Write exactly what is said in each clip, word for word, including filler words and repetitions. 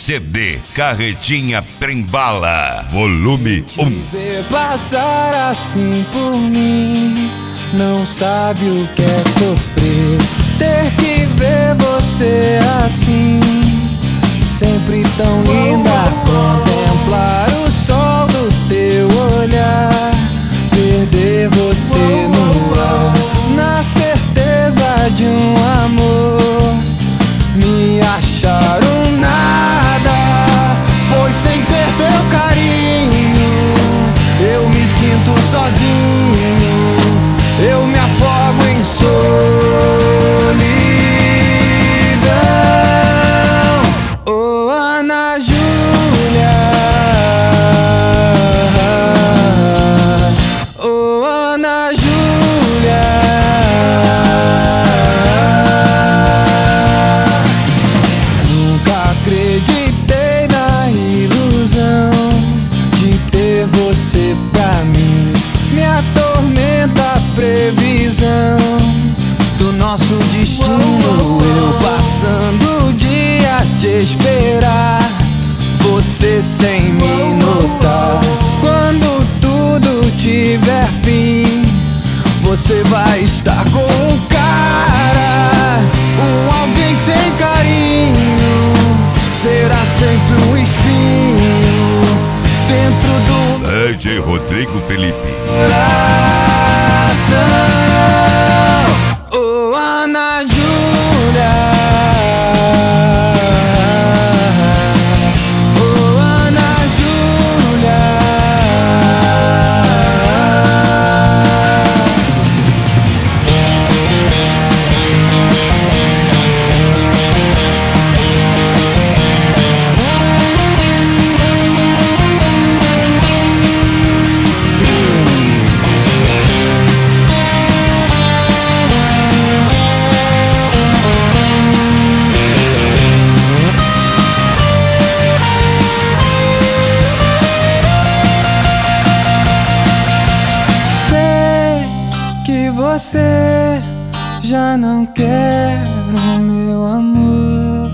C D Carretinha Trembala, volume um. Ver passar assim por mim, não sabe o que é sofrer. Ter que ver você assim, sempre tão linda. Contemplar o sol do teu olhar, perder você no ar, na certeza de um amor. Me achar um nada, pois sem ter teu carinho eu me sinto sozinho, eu me afogo em solidão. Oh, Ana Júlia, oh, Ana Júlia, nunca acreditei na ilusão de ter você pra mim. Me atormenta a previsão do nosso destino. Eu passando o dia a te esperar, você sem me notar. Quando tudo tiver fim, você vai estar com um cara, um alguém sem carinho. Será sempre um espinho dentro do D J Rodrigo Felipe. coração. Oh, Ana Júlia, oh, Ana Júlia. Você já não quer o meu amor.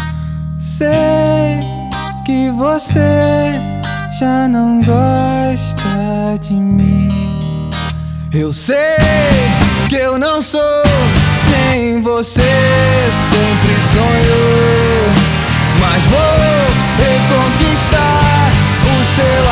Sei que você já não gosta de mim. Eu sei que eu não sou quem você sempre sonhou, mas vou reconquistar o seu